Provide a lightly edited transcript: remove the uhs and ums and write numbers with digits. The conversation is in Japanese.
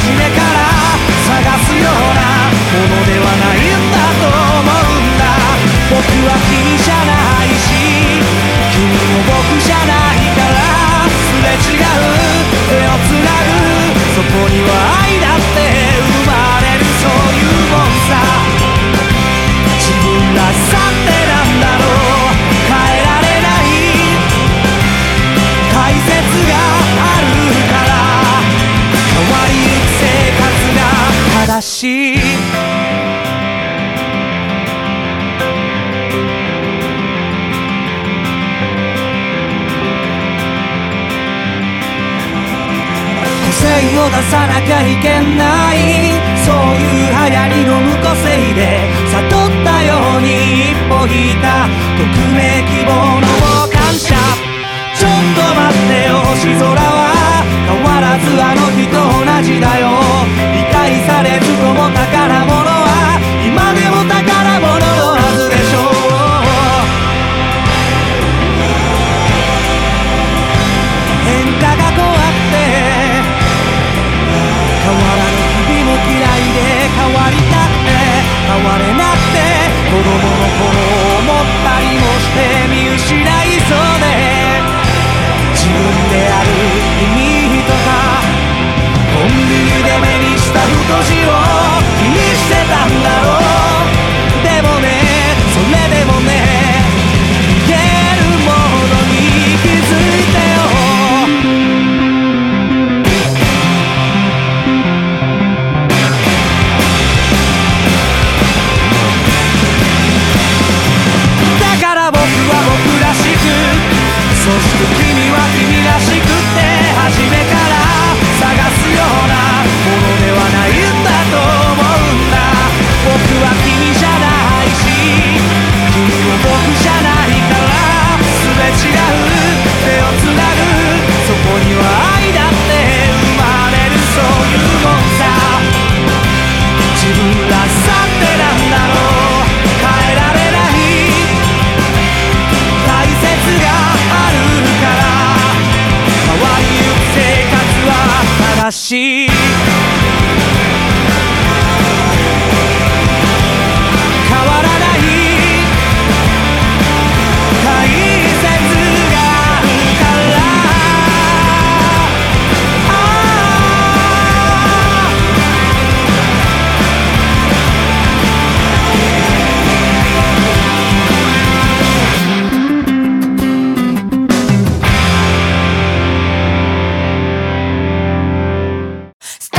初めから探すようなものではないんだと思うんだ。僕は君じゃないし君も僕じゃないからすれ違う手をつなぐそこには愛だって生まれるそういうもんさ。自分らしさってなんだろう変えられない大切があるから変わりゆく生活が正しい。個性を出さなきゃいけないそういう流行りの無個性で悟ったように一歩引いた匿名希望の感謝。ちょっと待ってよ星空は変わらずあの日と同じだよ。理解されずとも宝物は今でも宝物のはずでしょう。変化が怖くて変わらぬ日々も嫌いで変わりたくて変われなくて子供の頃思ったりもして見失いそうで自分である意味とかコンビニで目にした太字を気にしてたんだろう。でもねそれでもね言えるものに気づいてよ。だから僕は僕らしくそして君は君らしくって初めから探すようなものではないんだと思うんだ。僕は君じゃないし君も僕じゃないからすれ違う手をつなぐそこには愛だって生まれるそういうもんさ。自分らしさってなんだろう変えられない大切があるから変わりゆく生活は正しい。